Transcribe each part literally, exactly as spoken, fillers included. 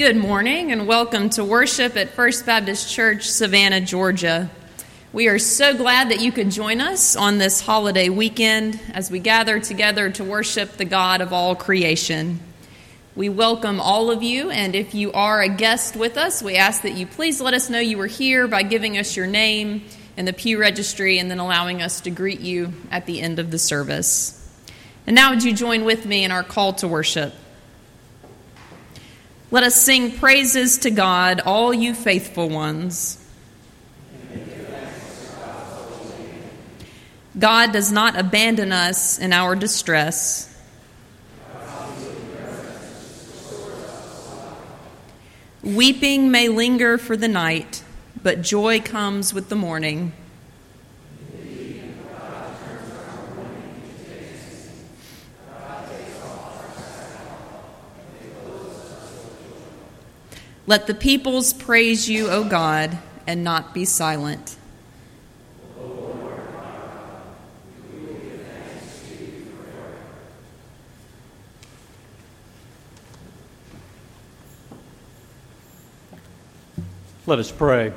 Good morning and welcome to worship at First Baptist Church, Savannah, Georgia. We are so glad that you could join us on this holiday weekend as we gather together to worship the God of all creation. We welcome all of you, and if you are a guest with us, we ask that you please let us know you were here by giving us your name in the pew registry and then allowing us to greet you at the end of the service. And now would you join with me in our call to worship? Let us sing praises to God, all you faithful ones. God does not abandon us in our distress. Weeping may linger for the night, but joy comes with the morning. Let the peoples praise you, O God, and not be silent. Let us pray.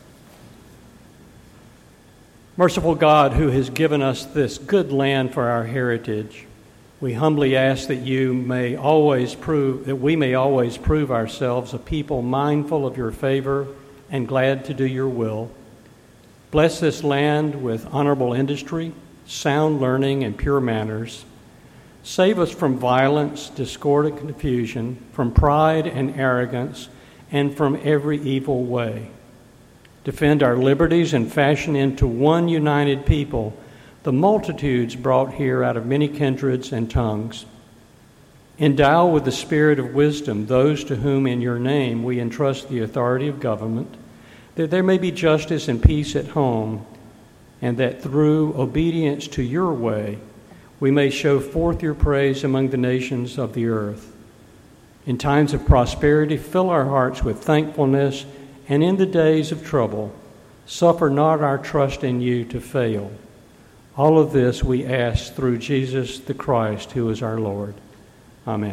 Merciful God, who has given us this good land for our heritage, we humbly ask that you may always prove that we may always prove ourselves a people mindful of your favor and glad to do your will. Bless this land with honorable industry, sound learning, and pure manners. Save us from violence, discord, and confusion, from pride and arrogance, and from every evil way. Defend our liberties and fashion into one united people the multitudes brought here out of many kindreds and tongues. Endow with the spirit of wisdom those to whom in your name we entrust the authority of government, that there may be justice and peace at home, and that through obedience to your way we may show forth your praise among the nations of the earth. In times of prosperity, fill our hearts with thankfulness, and in the days of trouble, suffer not our trust in you to fail. All of this we ask through Jesus the Christ, who is our Lord. Amen.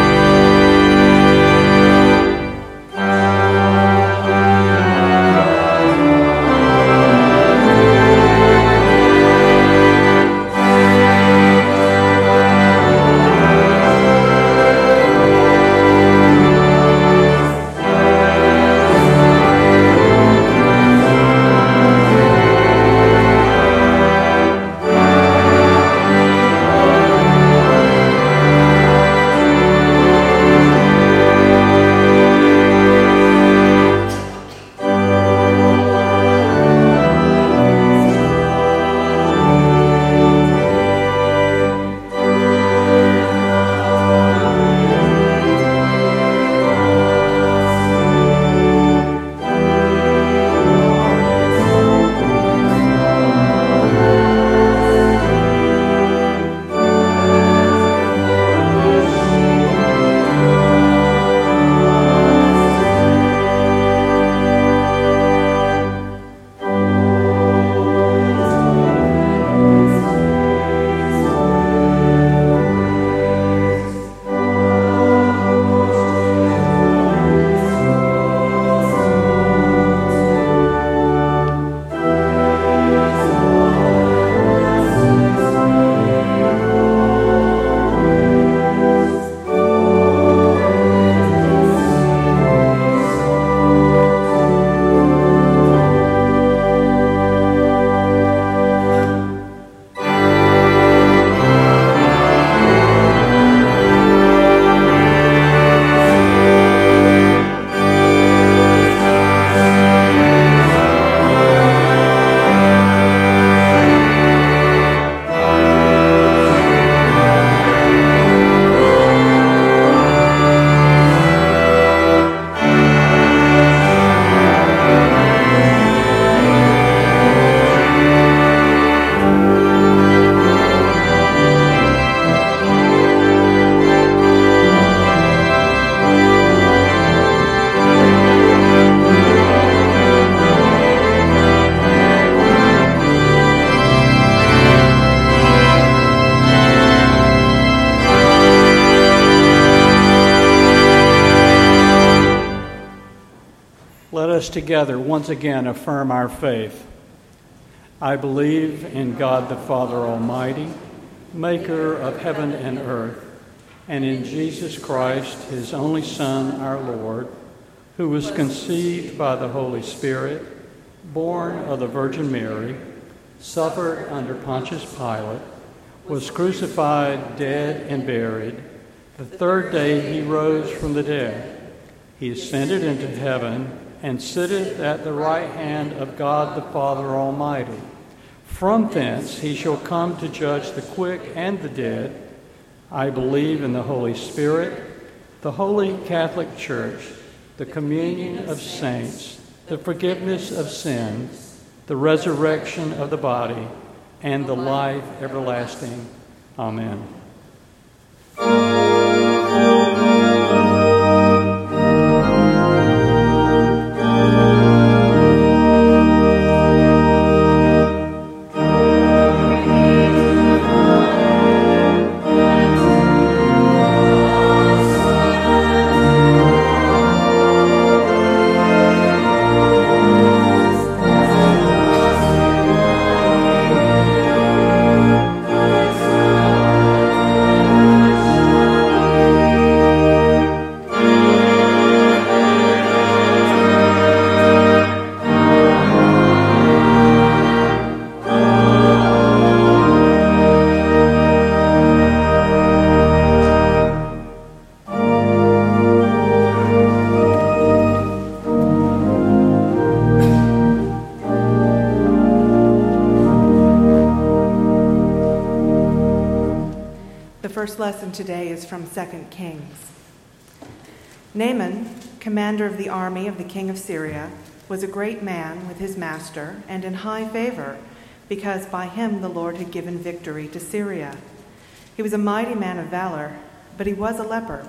Amen. us together once again affirm our faith. I believe in God the Father Almighty, maker of heaven and earth, and in Jesus Christ, his only Son, our Lord, who was conceived by the Holy Spirit, born of the Virgin Mary, suffered under Pontius Pilate, was crucified, dead, and buried. The third day he rose from the dead. He ascended into heaven and sitteth at the right hand of God the Father Almighty. From thence he shall come to judge the quick and the dead. I believe in the Holy Spirit, the Holy Catholic Church, the communion of saints, the forgiveness of sins, the resurrection of the body, and the life everlasting. Amen. Lesson today is from Second Kings. Naaman, commander of the army of the king of Syria, was a great man with his master and in high favor, because by him the Lord had given victory to Syria. He was a mighty man of valor, but he was a leper.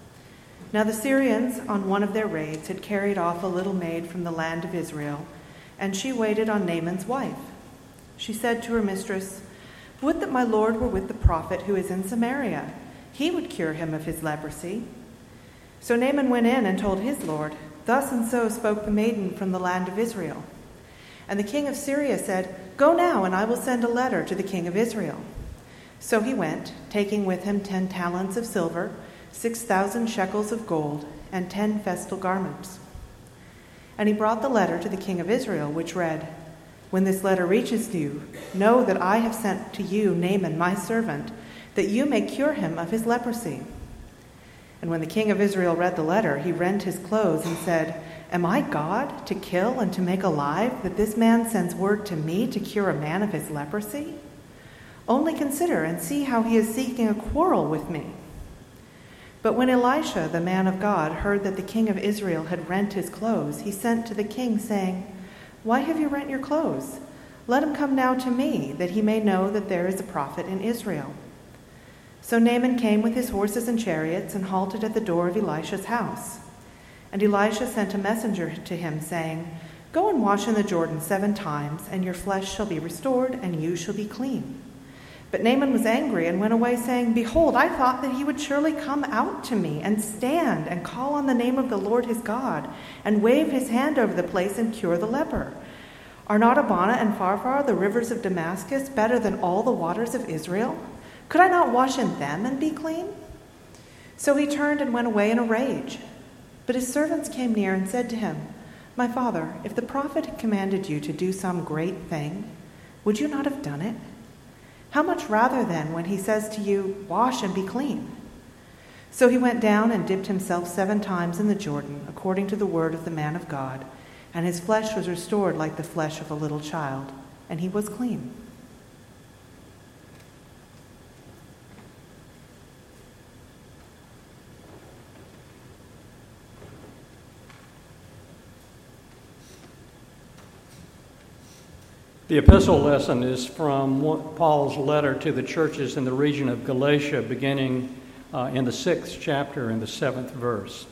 Now the Syrians, on one of their raids, had carried off a little maid from the land of Israel, and she waited on Naaman's wife. She said to her mistress, "Would that my Lord were with the prophet who is in Samaria. He would cure him of his leprosy." So Naaman went in and told his Lord, "Thus and so spoke the maiden from the land of Israel." And the king of Syria said, "Go now, and I will send a letter to the king of Israel." So he went, taking with him ten talents of silver, six thousand shekels of gold, and ten festal garments. And he brought the letter to the king of Israel, which read, "When this letter reaches you, know that I have sent to you Naaman, my servant, that you may cure him of his leprosy." And when the king of Israel read the letter, he rent his clothes and said, "Am I God to kill and to make alive, that this man sends word to me to cure a man of his leprosy? Only consider and see how he is seeking a quarrel with me." But when Elisha, the man of God, heard that the king of Israel had rent his clothes, he sent to the king, saying, "Why have you rent your clothes? Let him come now to me, that he may know that there is a prophet in Israel." So Naaman came with his horses and chariots and halted at the door of Elisha's house. And Elisha sent a messenger to him, saying, "Go and wash in the Jordan seven times, and your flesh shall be restored, and you shall be clean." But Naaman was angry and went away, saying, "Behold, I thought that he would surely come out to me and stand and call on the name of the Lord his God and wave his hand over the place and cure the leper. Are not Abana and Pharpar, the rivers of Damascus, better than all the waters of Israel? Could I not wash in them and be clean?" So he turned and went away in a rage. But his servants came near and said to him, "My father, if the prophet had commanded you to do some great thing, would you not have done it? How much rather then when he says to you, 'Wash and be clean'?" So he went down and dipped himself seven times in the Jordan, according to the word of the man of God, and his flesh was restored like the flesh of a little child, and he was clean. The epistle lesson is from Paul's letter to the churches in the region of Galatia, beginning uh, in the sixth chapter in the seventh verse.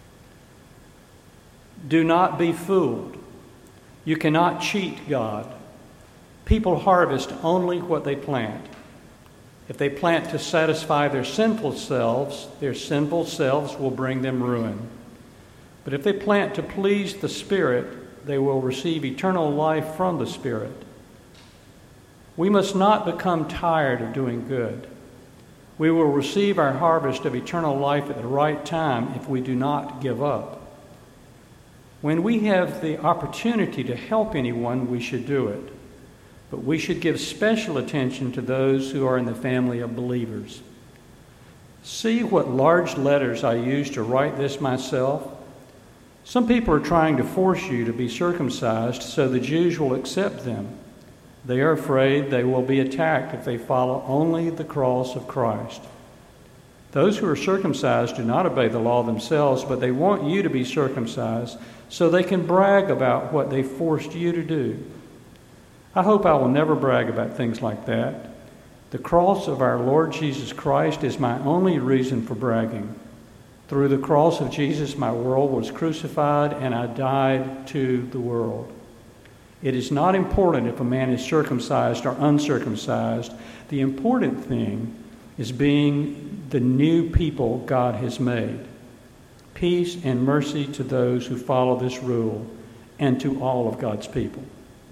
"Do not be fooled. You cannot cheat God. People harvest only what they plant. If they plant to satisfy their sinful selves, their sinful selves will bring them ruin. But if they plant to please the Spirit, they will receive eternal life from the Spirit. We must not become tired of doing good. We will receive our harvest of eternal life at the right time if we do not give up. When we have the opportunity to help anyone, we should do it. But we should give special attention to those who are in the family of believers. See what large letters I use to write this myself. Some people are trying to force you to be circumcised so the Jews will accept them. They are afraid they will be attacked if they follow only the cross of Christ. Those who are circumcised do not obey the law themselves, but they want you to be circumcised so they can brag about what they forced you to do. I hope I will never brag about things like that. The cross of our Lord Jesus Christ is my only reason for bragging. Through the cross of Jesus, my world was crucified and I died to the world. It is not important if a man is circumcised or uncircumcised. The important thing is being the new people God has made. Peace and mercy to those who follow this rule and to all of God's people.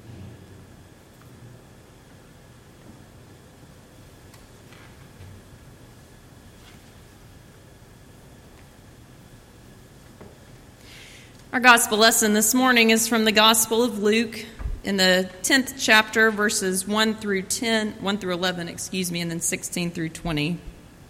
Our gospel lesson this morning is from the Gospel of Luke in the tenth chapter, verses one through ten, one through eleven, excuse me, and then sixteen through twenty.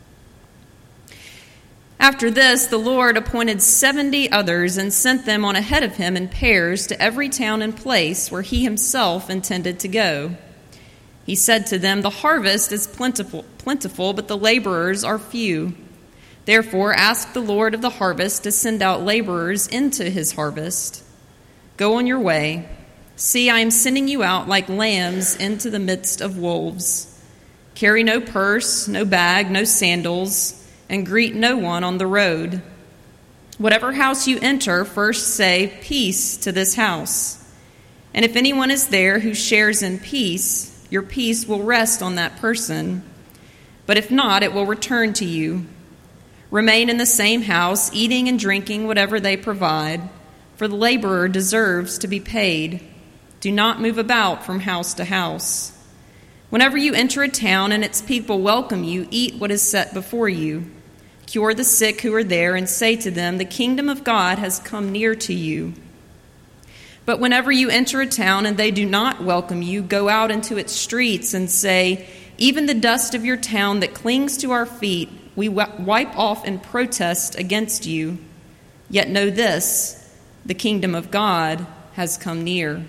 After this, the Lord appointed seventy others and sent them on ahead of him in pairs to every town and place where he himself intended to go. He said to them, "The harvest is plentiful, plentiful, but the laborers are few. Therefore, ask the Lord of the harvest to send out laborers into his harvest. Go on your way. See, I am sending you out like lambs into the midst of wolves. Carry no purse, no bag, no sandals, and greet no one on the road. Whatever house you enter, first say, 'Peace to this house.' And if anyone is there who shares in peace, your peace will rest on that person. But if not, it will return to you. Remain in the same house, eating and drinking whatever they provide, for the laborer deserves to be paid. Do not move about from house to house. Whenever you enter a town and its people welcome you, eat what is set before you. Cure the sick who are there and say to them, 'The kingdom of God has come near to you.' But whenever you enter a town and they do not welcome you, go out into its streets and say, 'Even the dust of your town that clings to our feet, we wipe off in protest against you. Yet know this, the kingdom of God has come near.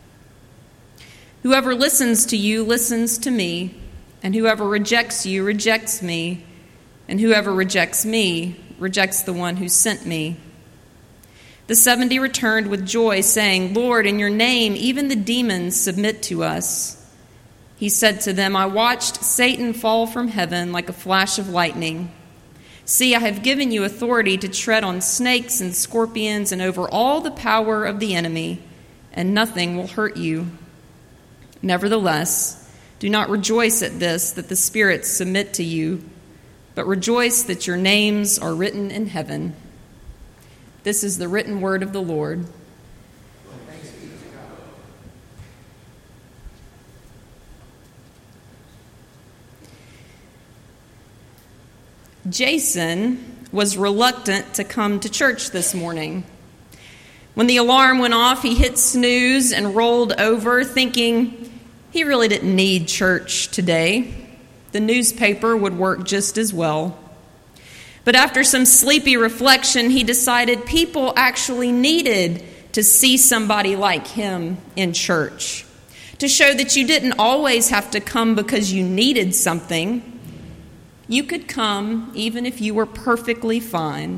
Whoever listens to you listens to me, and whoever rejects you rejects me, and whoever rejects me rejects the one who sent me." The seventy returned with joy, saying, "Lord, in your name even the demons submit to us." He said to them, "I watched Satan fall from heaven like a flash of lightning. See, I have given you authority to tread on snakes and scorpions and over all the power of the enemy, and nothing will hurt you. Nevertheless, do not rejoice at this, that the spirits submit to you, but rejoice that your names are written in heaven." This is the written word of the Lord. Jason was reluctant to come to church this morning. When the alarm went off, he hit snooze and rolled over, thinking he really didn't need church today. The newspaper would work just as well. But after some sleepy reflection, he decided people actually needed to see somebody like him in church, to show that you didn't always have to come because you needed something. You could come even if you were perfectly fine.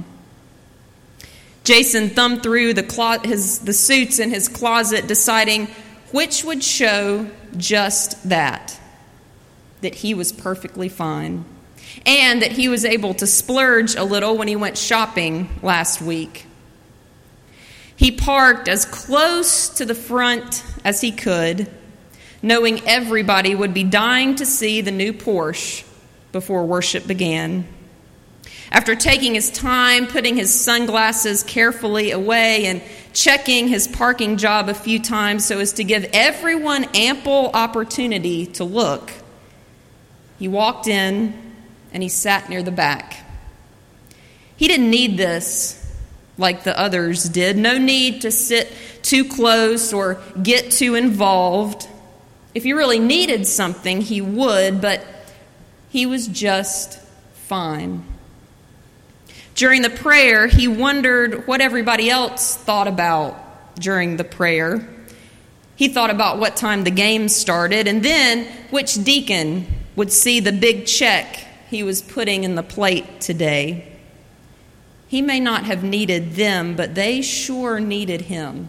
Jason thumbed through the, clo- his, the suits in his closet, deciding which would show just that, that he was perfectly fine, and that he was able to splurge a little when he went shopping last week. He parked as close to the front as he could, knowing everybody would be dying to see the new Porsche before worship began. After taking his time, putting his sunglasses carefully away, and checking his parking job a few times so as to give everyone ample opportunity to look, he walked in and he sat near the back. He didn't need this like the others did. No need to sit too close or get too involved. If he really needed something, he would, but he was just fine. During the prayer, he wondered what everybody else thought about during the prayer. He thought about what time the game started, and then which deacon would see the big check he was putting in the plate today. He may not have needed them, but they sure needed him.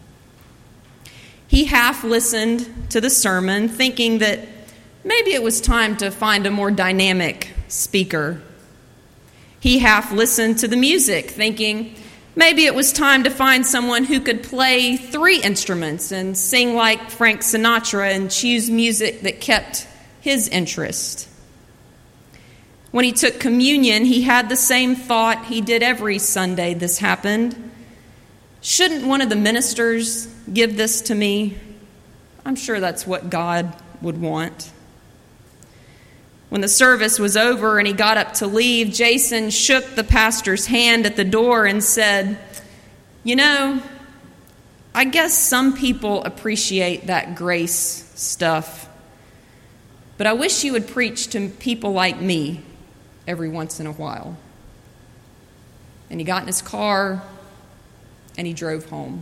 He half listened to the sermon, thinking that maybe it was time to find a more dynamic speaker. He half listened to the music, thinking maybe it was time to find someone who could play three instruments and sing like Frank Sinatra and choose music that kept his interest. When he took communion, he had the same thought he did every Sunday this happened. Shouldn't one of the ministers give this to me? I'm sure that's what God would want. When the service was over and he got up to leave, Jason shook the pastor's hand at the door and said, "You know, I guess some people appreciate that grace stuff, but I wish you would preach to people like me every once in a while." And he got in his car and he drove home.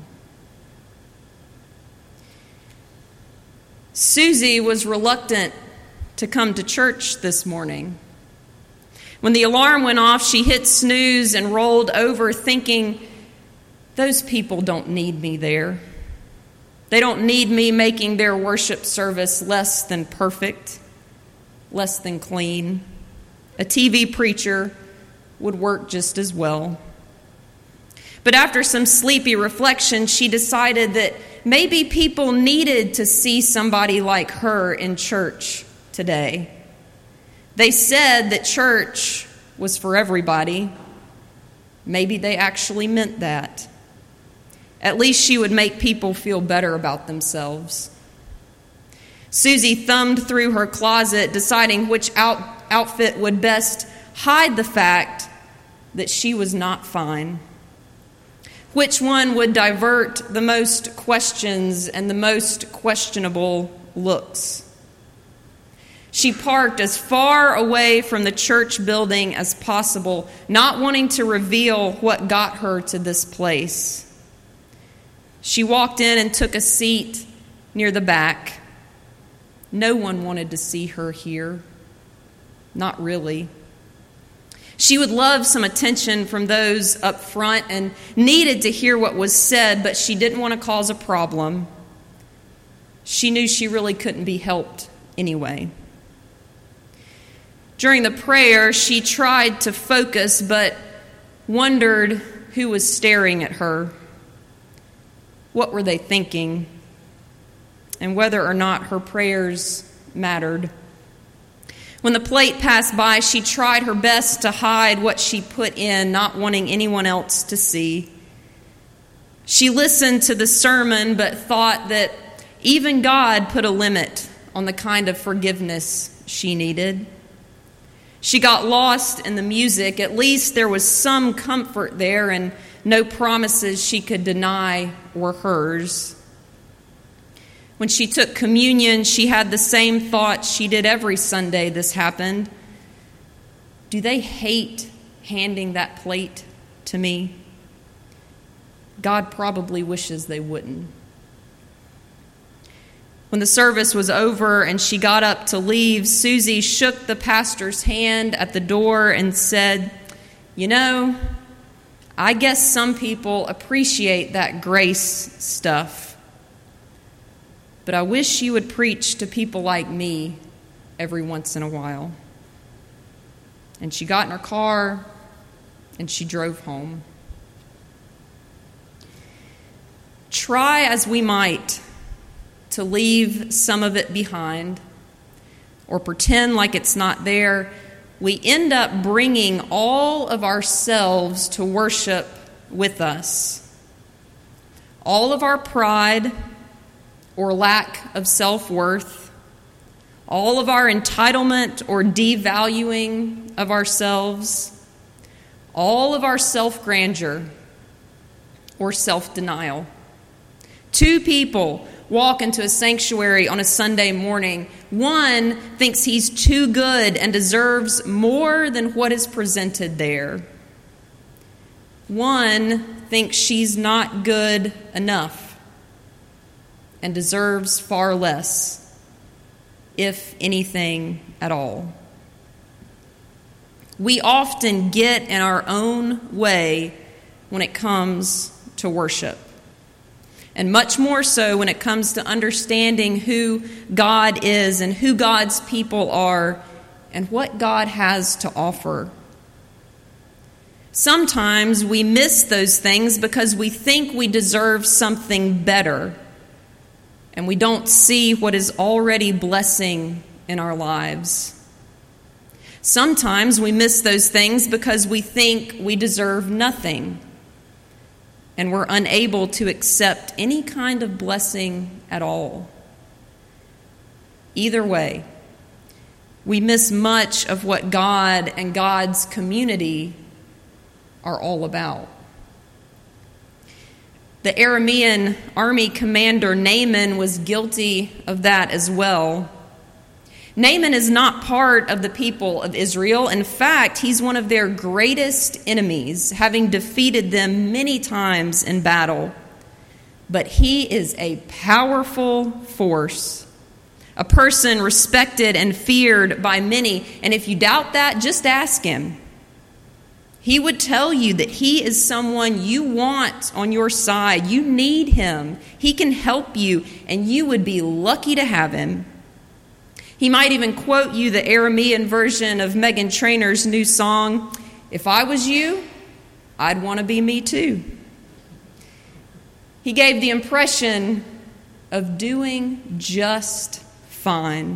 Susie was reluctant to come to church this morning. When the alarm went off, she hit snooze and rolled over thinking, those people don't need me there. They don't need me making their worship service less than perfect, less than clean. A T V preacher would work just as well. But after some sleepy reflection, she decided that maybe people needed to see somebody like her in church today. They said that church was for everybody. Maybe they actually meant that. At least she would make people feel better about themselves. Susie thumbed through her closet, deciding which out, outfit would best hide the fact that she was not fine. Which one would divert the most questions and the most questionable looks? She parked as far away from the church building as possible, not wanting to reveal what got her to this place. She walked in and took a seat near the back. No one wanted to see her here. Not really. She would love some attention from those up front and needed to hear what was said, but she didn't want to cause a problem. She knew she really couldn't be helped anyway. During the prayer, she tried to focus, but wondered who was staring at her. What were they thinking? And whether or not her prayers mattered. When the plate passed by, she tried her best to hide what she put in, not wanting anyone else to see. She listened to the sermon, but thought that even God put a limit on the kind of forgiveness she needed. She got lost in the music. At least there was some comfort there and no promises she could deny were hers. When she took communion, she had the same thought she did every Sunday this happened. Do they hate handing that plate to me? God probably wishes they wouldn't. When the service was over and she got up to leave, Susie shook the pastor's hand at the door and said, "You know, I guess some people appreciate that grace stuff. But I wish you would preach to people like me every once in a while." And she got in her car and she drove home. Try as we might to leave some of it behind or pretend like it's not there, we end up bringing all of ourselves to worship with us. All of our pride or lack of self-worth, all of our entitlement or devaluing of ourselves, all of our self-grandeur or self-denial. Two people walk into a sanctuary on a Sunday morning. One thinks he's too good and deserves more than what is presented there. One thinks she's not good enough and deserves far less, if anything at all. We often get in our own way when it comes to worship, and much more so when it comes to understanding who God is and who God's people are and what God has to offer. Sometimes we miss those things because we think we deserve something better, and we don't see what is already blessing in our lives. Sometimes we miss those things because we think we deserve nothing, and we're unable to accept any kind of blessing at all. Either way, we miss much of what God and God's community are all about. The Aramean army commander Naaman was guilty of that as well. Naaman is not part of the people of Israel. In fact, he's one of their greatest enemies, having defeated them many times in battle. But he is a powerful force, a person respected and feared by many. And if you doubt that, just ask him. He would tell you that he is someone you want on your side. You need him. He can help you, and you would be lucky to have him. He might even quote you the Aramean version of Meghan Trainor's new song, "If I was you, I'd want to be me too." He gave the impression of doing just fine.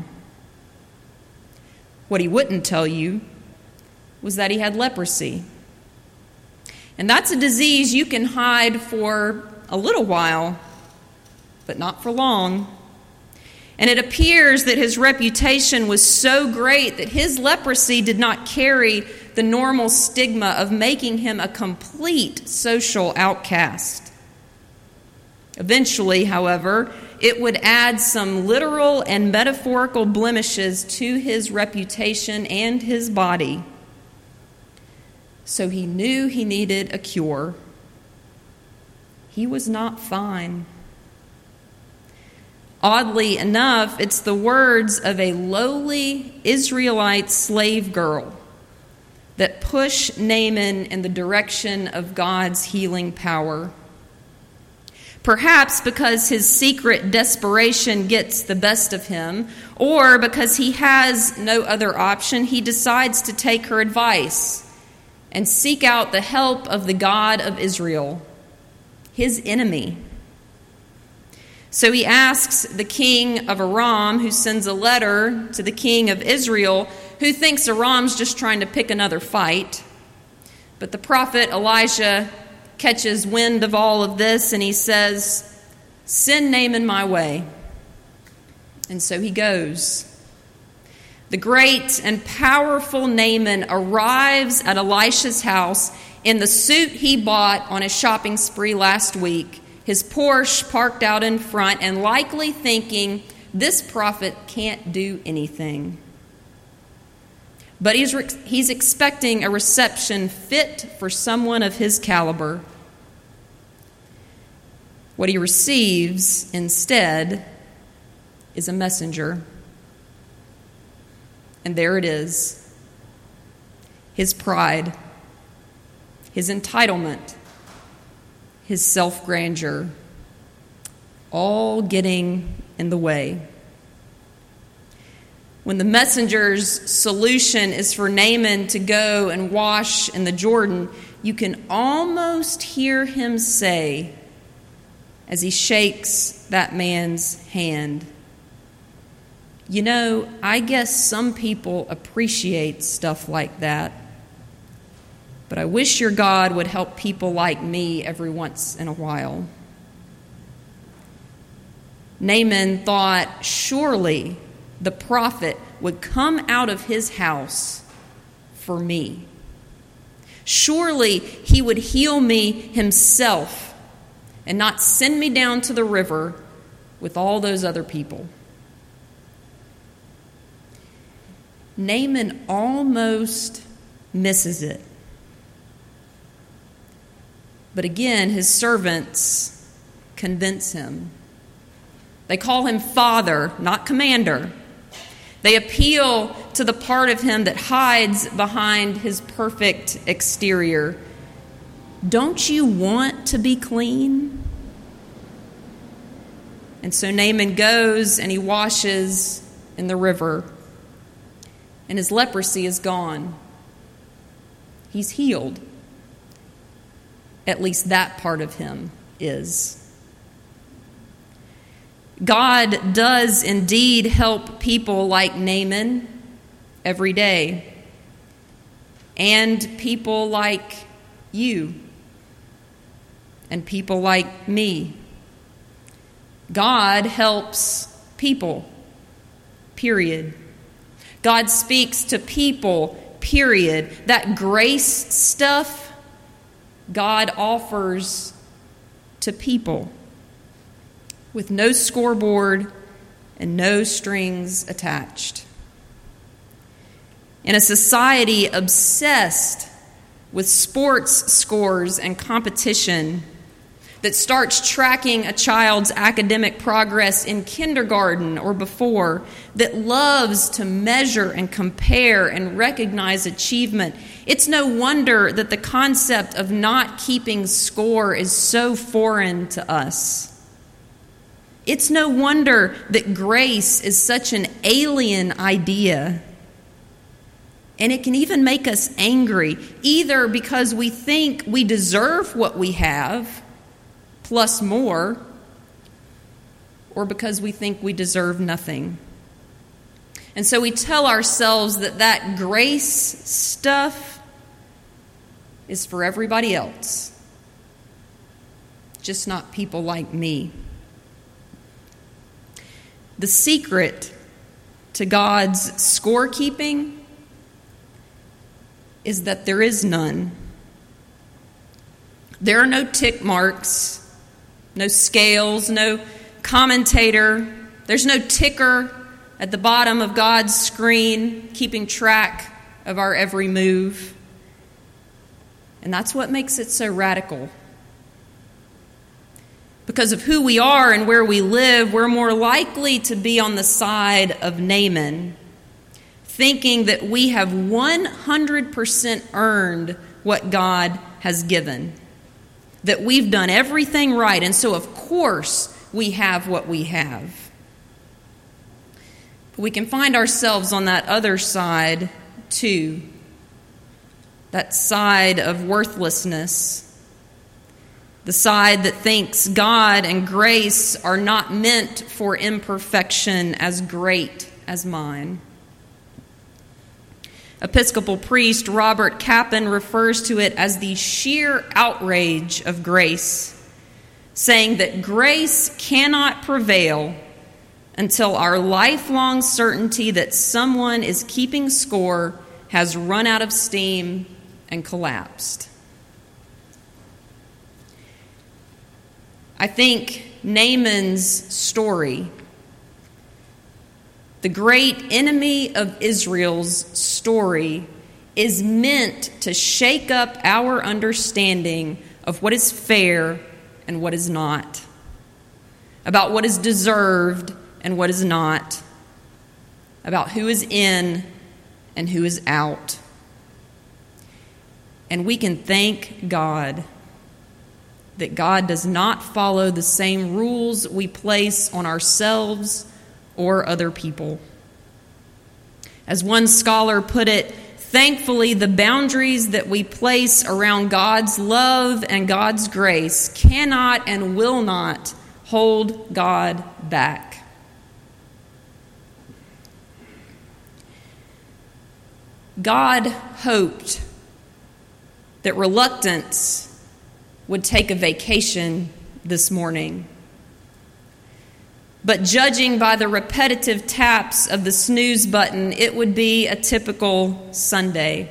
What he wouldn't tell you was that he had leprosy. And that's a disease you can hide for a little while, but not for long. And it appears that his reputation was so great that his leprosy did not carry the normal stigma of making him a complete social outcast. Eventually, however, it would add some literal and metaphorical blemishes to his reputation and his body. So he knew he needed a cure. He was not fine. Oddly enough, it's the words of a lowly Israelite slave girl that push Naaman in the direction of God's healing power. Perhaps because his secret desperation gets the best of him, or because he has no other option, he decides to take her advice and seek out the help of the God of Israel, his enemy. So he asks the king of Aram, who sends a letter to the king of Israel, who thinks Aram's just trying to pick another fight. But the prophet Elijah catches wind of all of this, and he says, "Send Naaman my way." And so he goes. The great and powerful Naaman arrives at Elisha's house in the suit he bought on a shopping spree last week, his Porsche parked out in front, and likely thinking, this prophet can't do anything. But he's, re- he's expecting a reception fit for someone of his caliber. What he receives instead is a messenger. And there it is. His pride, his entitlement, his self-grandeur, all getting in the way. When the messenger's solution is for Naaman to go and wash in the Jordan, you can almost hear him say, as he shakes that man's hand, You know, I guess some people appreciate stuff like that, but I wish your God would help people like me every once in a while. Naaman thought surely the prophet would come out of his house for me. Surely he would heal me himself and not send me down to the river with all those other people. Naaman almost misses it. But again, his servants convince him. They call him father, not commander. They appeal to the part of him that hides behind his perfect exterior. Don't you want to be clean? And so Naaman goes and he washes in the river, and his leprosy is gone. He's healed. At least that part of him is. God does indeed help people like Naaman every day, and people like you, and people like me. God helps people, period. God speaks to people, period. That grace stuff God offers to people with no scoreboard and no strings attached. In a society obsessed with sports scores and competition that starts tracking a child's academic progress in kindergarten or before, that loves to measure and compare and recognize achievement, it's no wonder that the concept of not keeping score is so foreign to us. It's no wonder that grace is such an alien idea. And it can even make us angry, either because we think we deserve what we have, plus more, or because we think we deserve nothing. And so we tell ourselves that that grace stuff is for everybody else, just not people like me. The secret to God's scorekeeping is that there is none. There are no tick marks, no scales, no commentator. There's no ticker at the bottom of God's screen keeping track of our every move. And that's what makes it so radical. Because of who we are and where we live, we're more likely to be on the side of Naaman, thinking that we have one hundred percent earned what God has given, that we've done everything right, and so of course we have what we have. But we can find ourselves on that other side too, that side of worthlessness, the side that thinks God and grace are not meant for imperfection as great as mine. Episcopal priest Robert Capon refers to it as the sheer outrage of grace, saying that grace cannot prevail until our lifelong certainty that someone is keeping score has run out of steam and collapsed. I think Naaman's story, the great enemy of Israel's story, is meant to shake up our understanding of what is fair and what is not, about what is deserved and what is not, about who is in and who is out. And we can thank God that God does not follow the same rules we place on ourselves or other people. As one scholar put it, thankfully, the boundaries that we place around God's love and God's grace cannot and will not hold God back. God hoped that reluctance would take a vacation this morning. But judging by the repetitive taps of the snooze button, it would be a typical Sunday.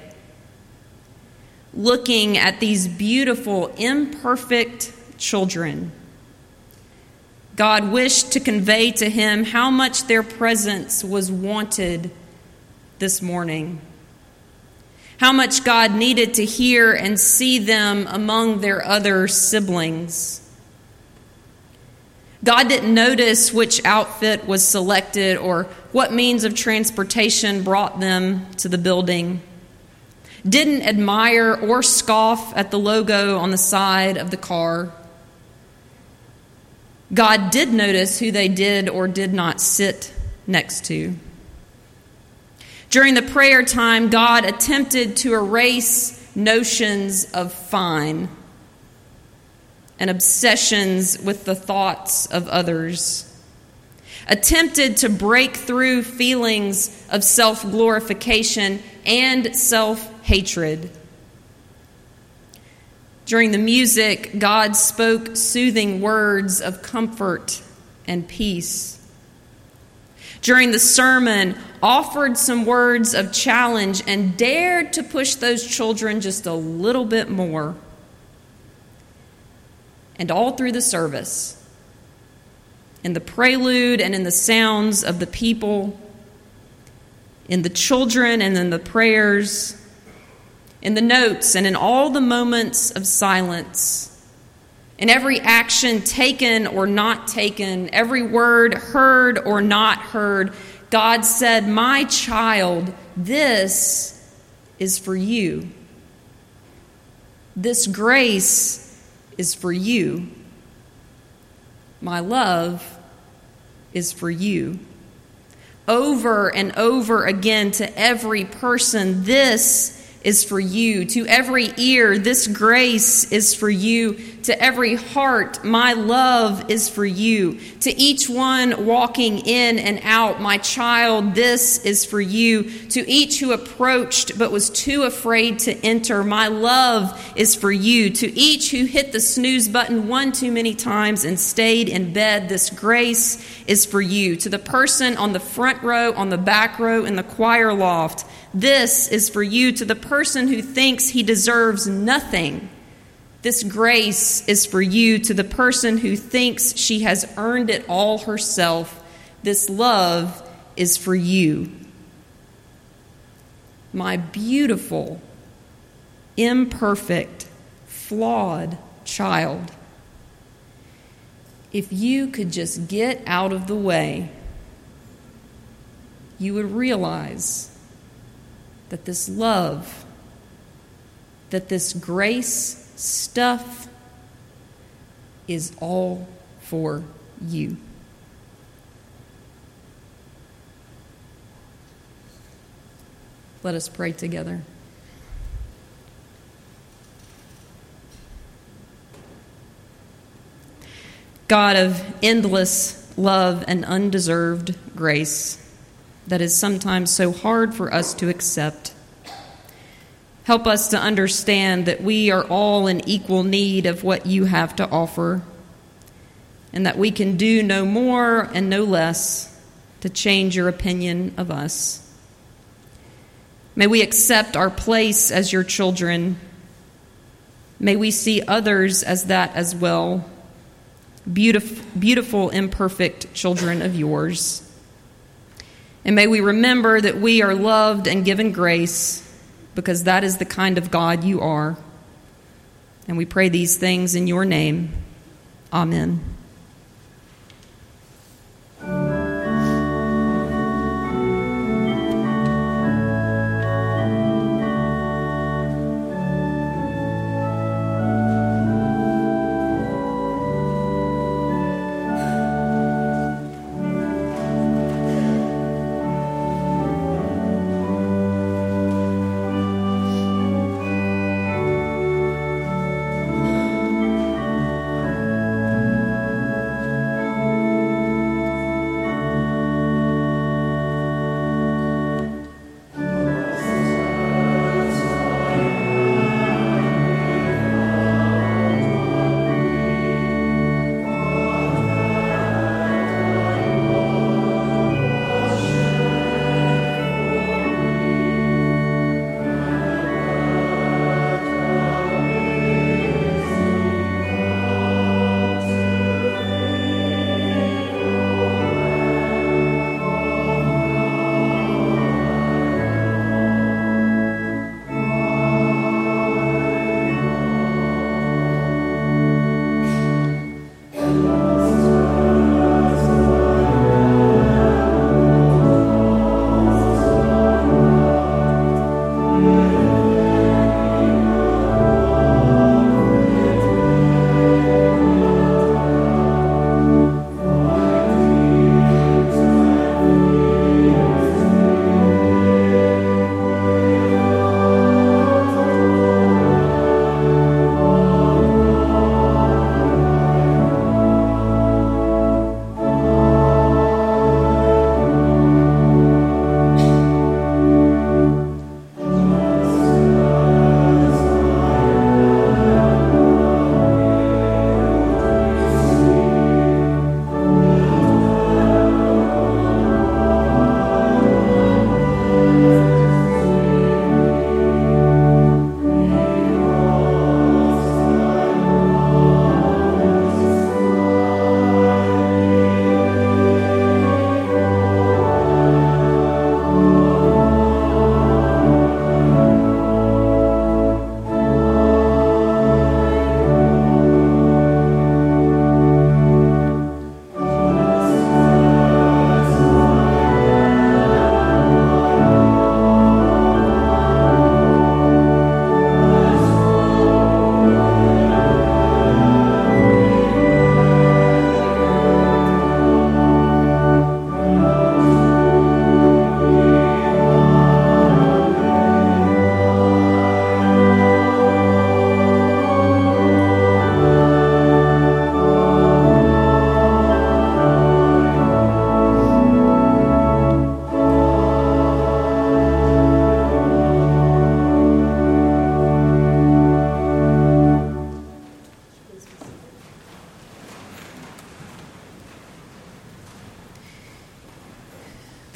Looking at these beautiful, imperfect children, God wished to convey to him how much their presence was wanted this morning. How much God needed to hear and see them among their other siblings. God didn't notice which outfit was selected or what means of transportation brought them to the building. Didn't admire or scoff at the logo on the side of the car. God did notice who they did or did not sit next to. During the prayer time, God attempted to erase notions of fine and obsessions with the thoughts of others. Attempted to break through feelings of self-glorification and self-hatred. During the music, God spoke soothing words of comfort and peace. During the sermon, offered some words of challenge and dared to push those children just a little bit more. And all through the service, in the prelude and in the sounds of the people, in the children and in the prayers, in the notes and in all the moments of silence, in every action taken or not taken, every word heard or not heard, God said, "My child, this is for you. This grace is for you. My love is for you." Over and over again to every person, this is for you. To every ear, this grace is for you. To every heart, my love is for you. To each one walking in and out, my child, this is for you. To each who approached but was too afraid to enter, my love is for you. To each who hit the snooze button one too many times and stayed in bed, this grace is for you. To the person on the front row, on the back row, in the choir loft, this is for you. To the person who thinks he deserves nothing, this grace is for you. To the person who thinks she has earned it all herself, this love is for you. My beautiful, imperfect, flawed child, if you could just get out of the way, you would realize that this love, that this grace stuff is all for you. Let us pray together. God of endless love and undeserved grace, that is sometimes so hard for us to accept. Help us to understand that we are all in equal need of what you have to offer, and that we can do no more and no less to change your opinion of us. May we accept our place as your children. May we see others as that as well, beautiful, beautiful, imperfect children of yours. And may we remember that we are loved and given grace because that is the kind of God you are. And we pray these things in your name. Amen.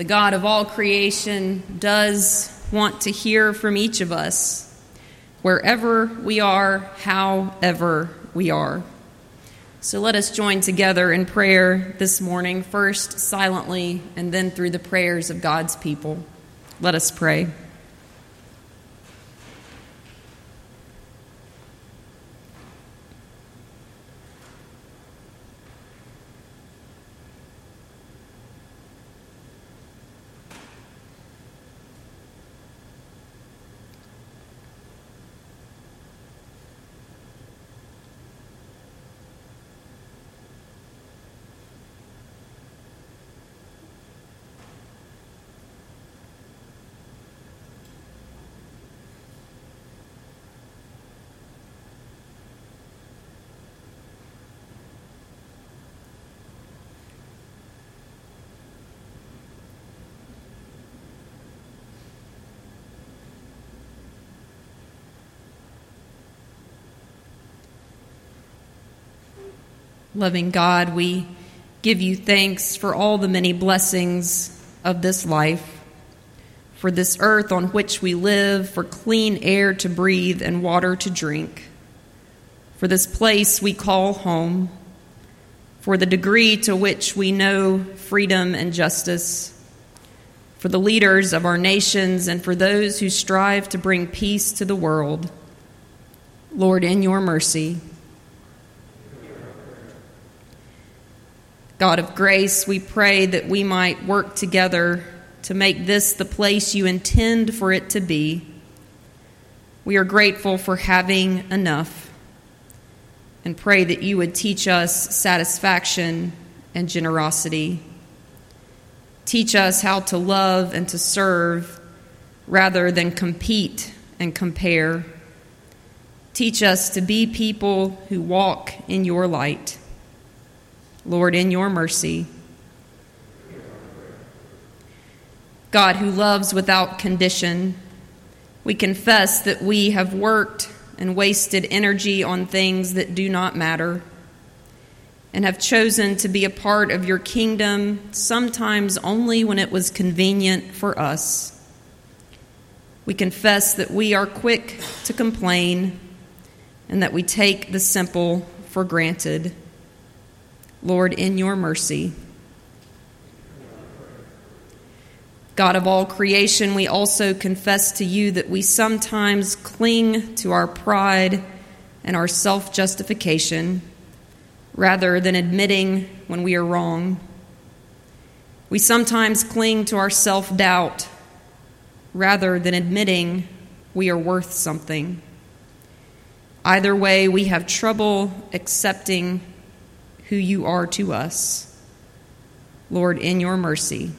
God of all creation does want to hear from each of us, wherever we are, however we are. So let us join together in prayer this morning, first silently and then through the prayers of God's people. Let us pray. Loving God, we give you thanks for all the many blessings of this life, for this earth on which we live, for clean air to breathe and water to drink, for this place we call home, for the degree to which we know freedom and justice, for the leaders of our nations and for those who strive to bring peace to the world. Lord, in your mercy, God of grace, we pray that we might work together to make this the place you intend for it to be. We are grateful for having enough and pray that you would teach us satisfaction and generosity. Teach us how to love and to serve rather than compete and compare. Teach us to be people who walk in your light. Lord, in your mercy. God, who loves without condition, we confess that we have worked and wasted energy on things that do not matter and have chosen to be a part of your kingdom, sometimes only when it was convenient for us. We confess that we are quick to complain and that we take the simple for granted. Lord, in your mercy. God of all creation, we also confess to you that we sometimes cling to our pride and our self-justification rather than admitting when we are wrong. We sometimes cling to our self-doubt rather than admitting we are worth something. Either way, we have trouble accepting who you are to us. Lord, in your mercy.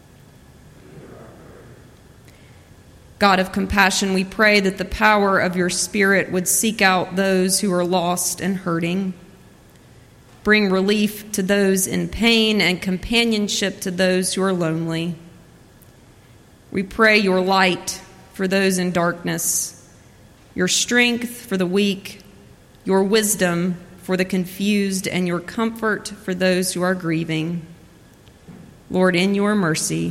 God of compassion, we pray that the power of your Spirit would seek out those who are lost and hurting, bring relief to those in pain and companionship to those who are lonely. We pray your light for those in darkness, your strength for the weak, your wisdom for the confused, and your comfort for those who are grieving. Lord, in your mercy.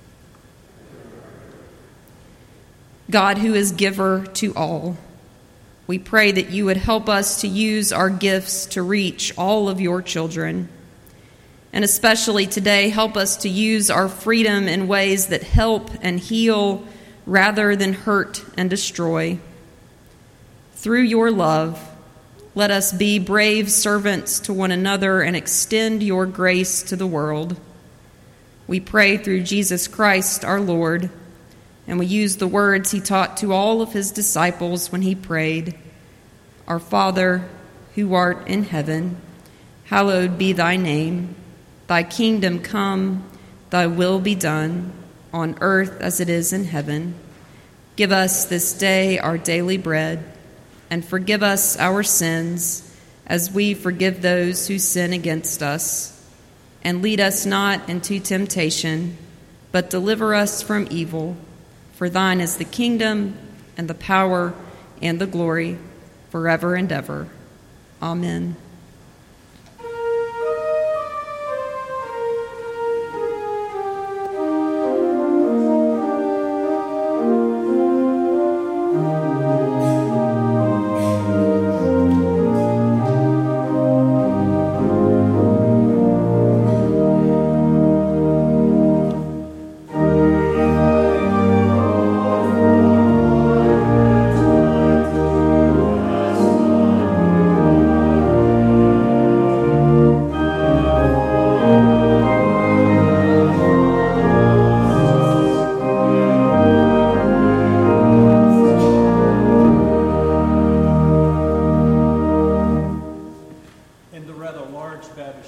God, who is giver to all, we pray that you would help us to use our gifts to reach all of your children. And especially today, help us to use our freedom in ways that help and heal rather than hurt and destroy. Through your love, let us be brave servants to one another and extend your grace to the world. We pray through Jesus Christ our Lord, and we use the words he taught to all of his disciples when he prayed, Our Father, who art in heaven, hallowed be thy name. Thy kingdom come, thy will be done, on earth as it is in heaven. Give us this day our daily bread, and forgive us our sins as we forgive those who sin against us. And lead us not into temptation, but deliver us from evil. For thine is the kingdom, and the power, and the glory, forever and ever. Amen.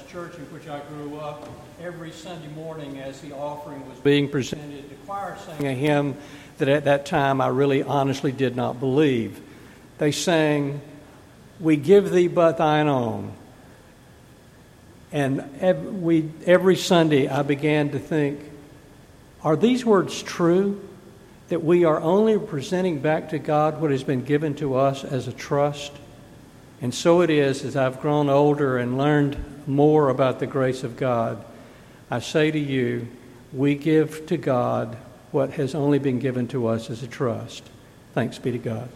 church in which I grew up, every Sunday morning as the offering was being presented, the choir sang a hymn that at that time I really honestly did not believe. They sang, "We give thee but thine own." And every, we, every Sunday I began to think, are these words true? That we are only presenting back to God what has been given to us as a trust? And so it is, as I've grown older and learned more about the grace of God, I say to you, we give to God what has only been given to us as a trust. Thanks be to God.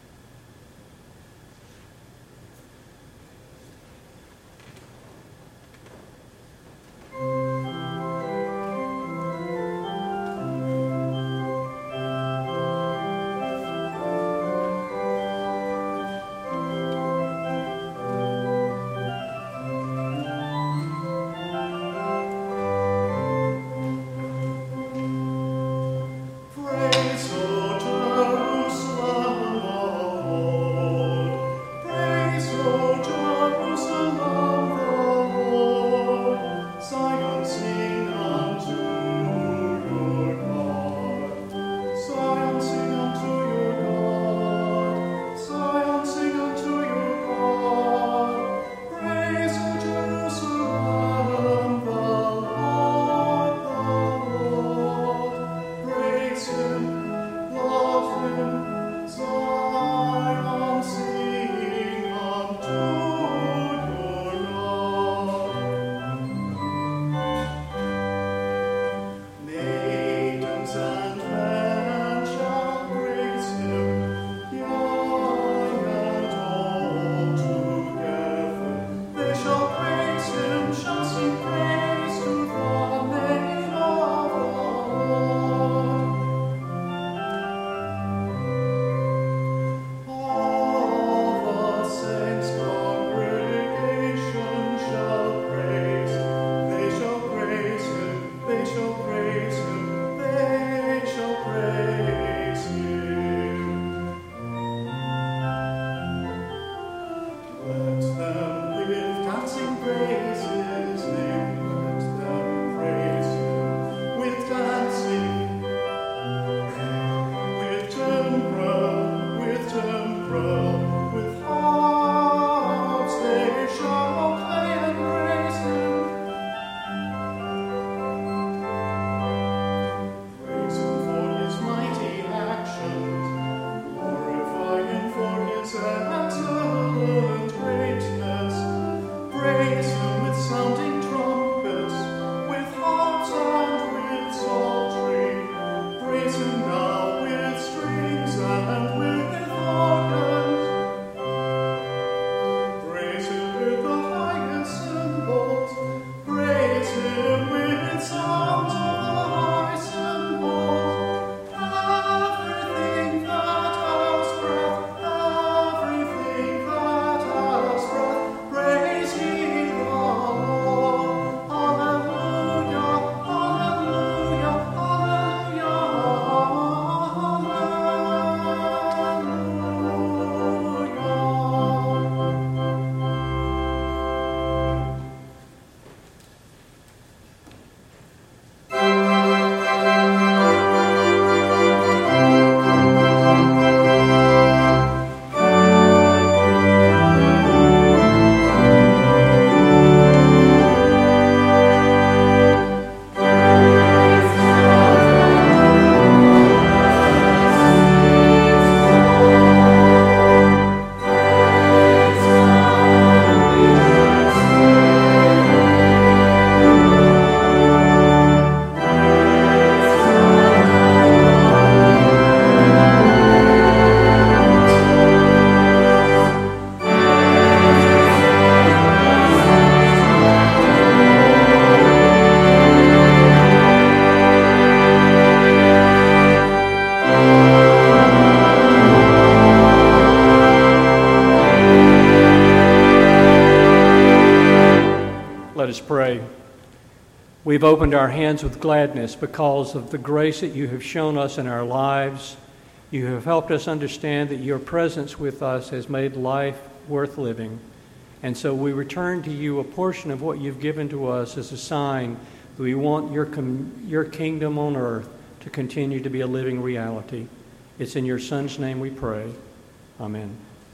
Let us pray. We've opened our hands with gladness because of the grace that you have shown us in our lives. You have helped us understand that your presence with us has made life worth living. And so we return to you a portion of what you've given to us as a sign that we want your, com- your kingdom on earth to continue to be a living reality. It's in your Son's name we pray. Amen.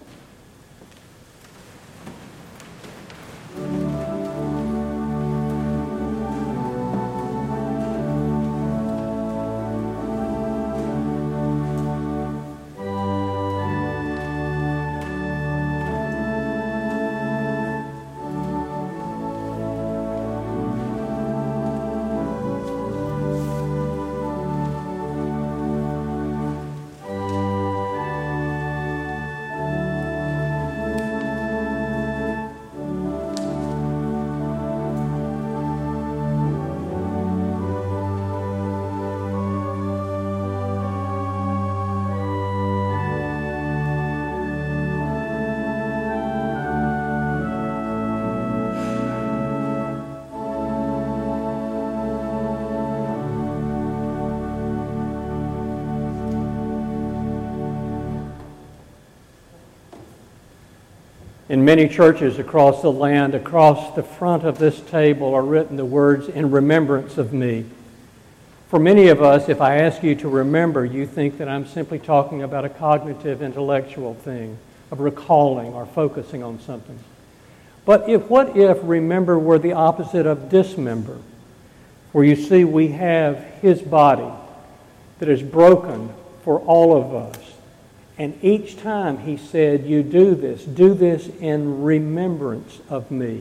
In many churches across the land, across the front of this table are written the words, "In remembrance of me." For many of us, if I ask you to remember, you think that I'm simply talking about a cognitive, intellectual thing of recalling or focusing on something. But if what if remember were the opposite of dismember? Where you see we have His body that is broken for all of us. And each time He said, you do this, do this in remembrance of me.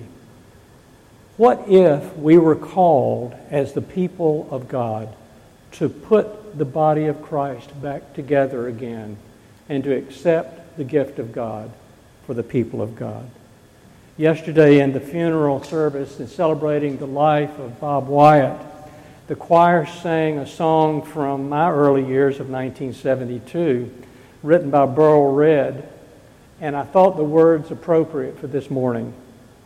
What if we were called as the people of God to put the body of Christ back together again and to accept the gift of God for the people of God? Yesterday in the funeral service and celebrating the life of Bob Wyatt, the choir sang a song from my early years of nineteen seventy-two, written by Burl Red, and I thought the words appropriate for this morning.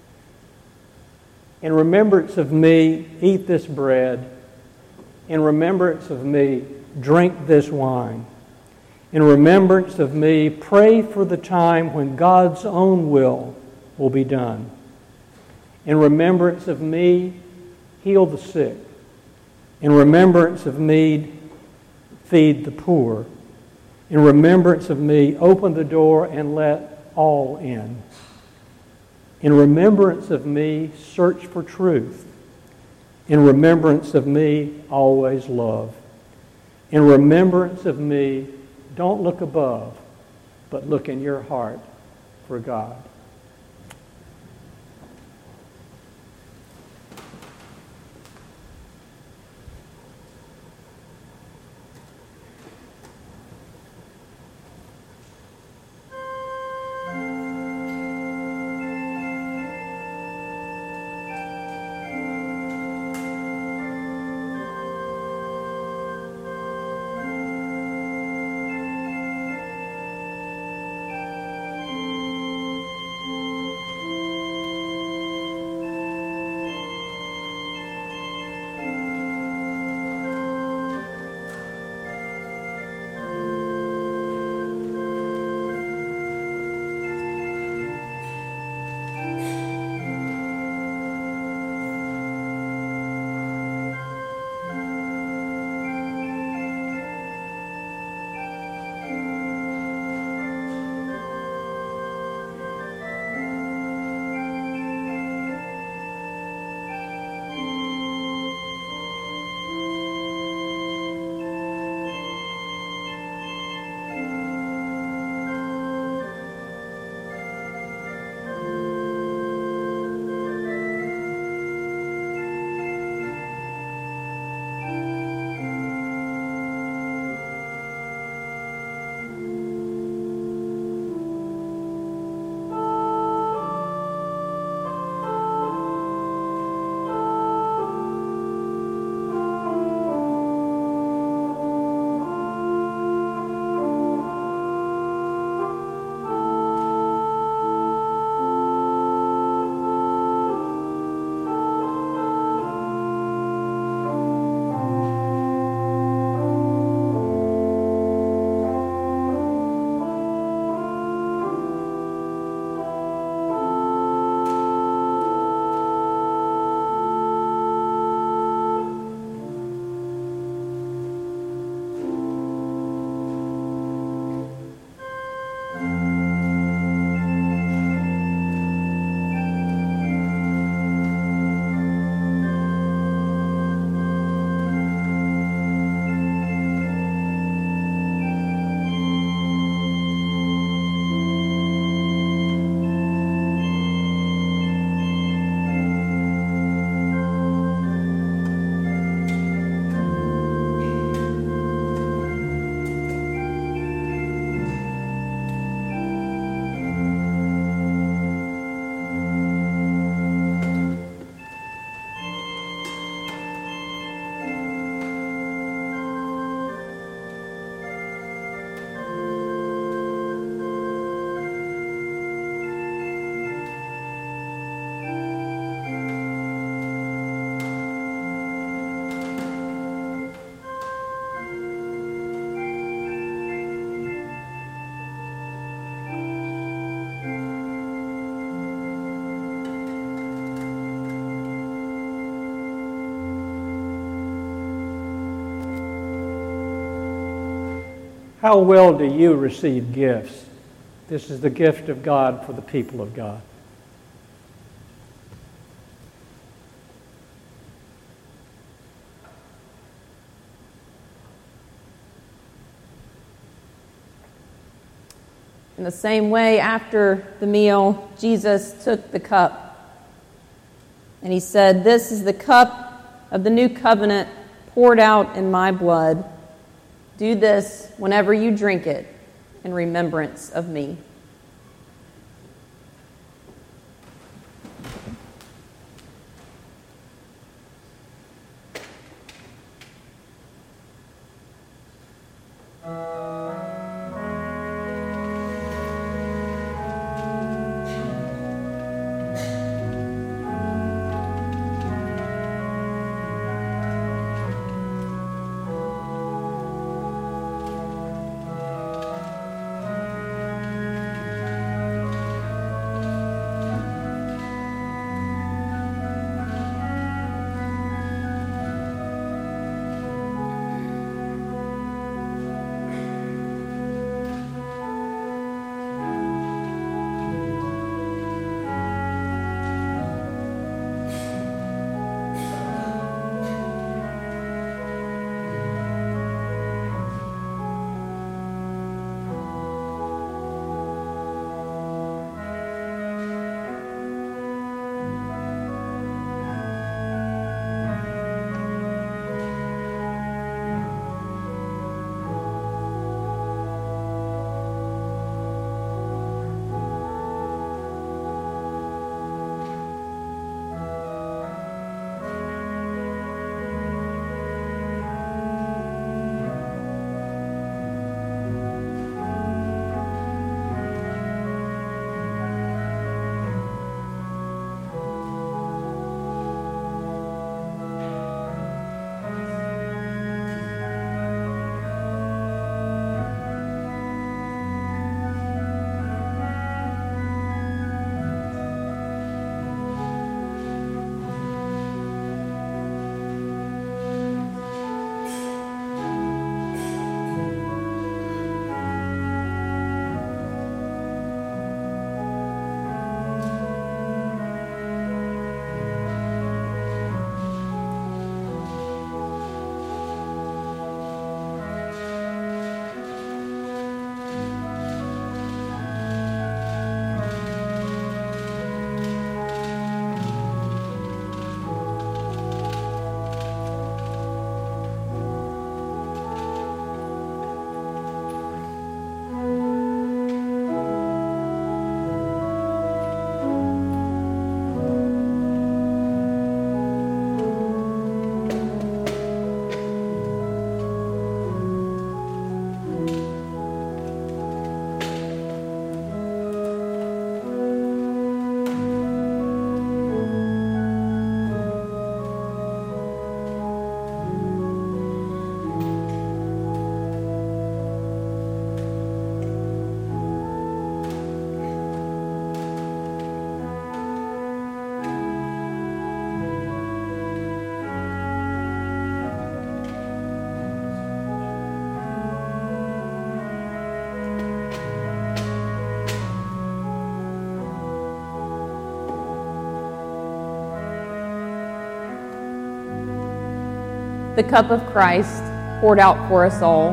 In remembrance of me, eat this bread. In remembrance of me, drink this wine. In remembrance of me, pray for the time when God's own will will be done. In remembrance of me, heal the sick. In remembrance of me, feed the poor. In remembrance of me, open the door and let all in. In remembrance of me, search for truth. In remembrance of me, always love. In remembrance of me, don't look above, but look in your heart for God. How well do you receive gifts? This is the gift of God for the people of God. In the same way, after the meal, Jesus took the cup and he said, "This is the cup of the new covenant poured out in my blood. Do this whenever you drink it in remembrance of me." The cup of Christ poured out for us all.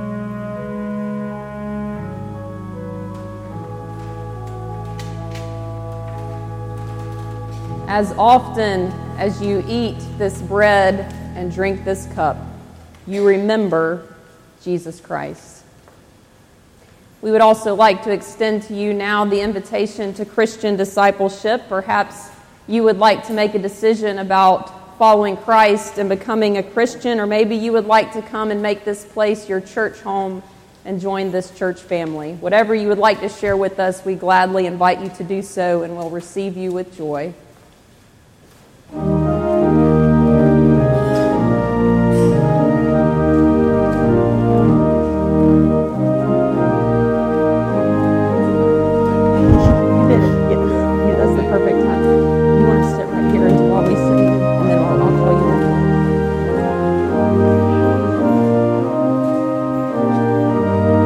As often as you eat this bread and drink this cup, you remember Jesus Christ. We would also like to extend to you now the invitation to Christian discipleship. Perhaps you would like to make a decision about following Christ and becoming a Christian, or maybe you would like to come and make this place your church home and join this church family. Whatever you would like to share with us, we gladly invite you to do so, and we'll receive you with joy. Thank you.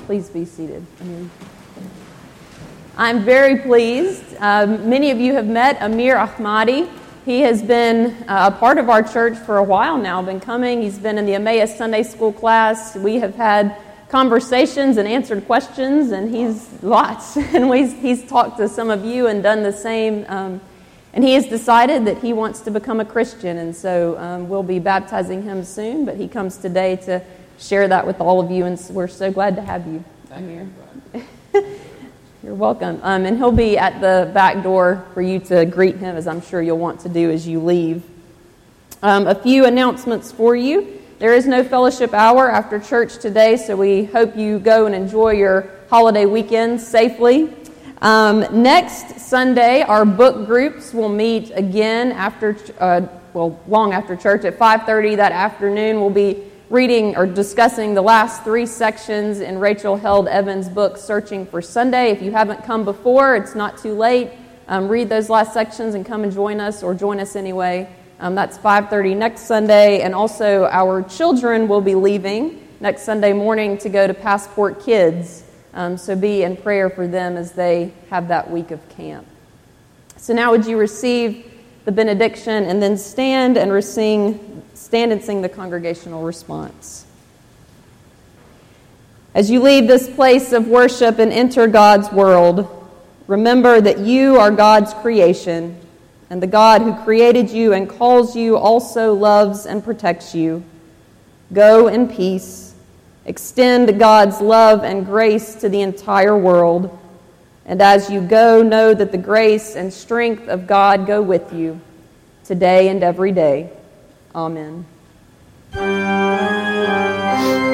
Please be seated. Amir. I'm very pleased. Um, many of you have met Amir Ahmadi. He has been uh, a part of our church for a while now, been coming. He's been in the Emmaus Sunday School class. We have had conversations and answered questions, and he's lots. And we, he's talked to some of you and done the same. Um, and he has decided that he wants to become a Christian, and so um, we'll be baptizing him soon. But he comes today to share that with all of you, and we're so glad to have you, Amir. You're welcome. Um, and he'll be at the back door for you to greet him, as I'm sure you'll want to do as you leave. Um, a few announcements for you. There is no fellowship hour after church today, so we hope you go and enjoy your holiday weekend safely. Um, next Sunday, our book groups will meet again after, uh, well, long after church at five thirty that afternoon. We'll be reading or discussing the last three sections in Rachel Held Evans' book, Searching for Sunday. If you haven't come before, it's not too late. Um, read those last sections and come and join us, or join us anyway. Um, that's five thirty next Sunday. And also our children will be leaving next Sunday morning to go to Passport Kids. Um, so be in prayer for them as they have that week of camp. So now would you receive the benediction and then stand and receive Stand and sing the congregational response. As you leave this place of worship and enter God's world, remember that you are God's creation, and the God who created you and calls you also loves and protects you. Go in peace. Extend God's love and grace to the entire world. And as you go, know that the grace and strength of God go with you today and every day. Amen.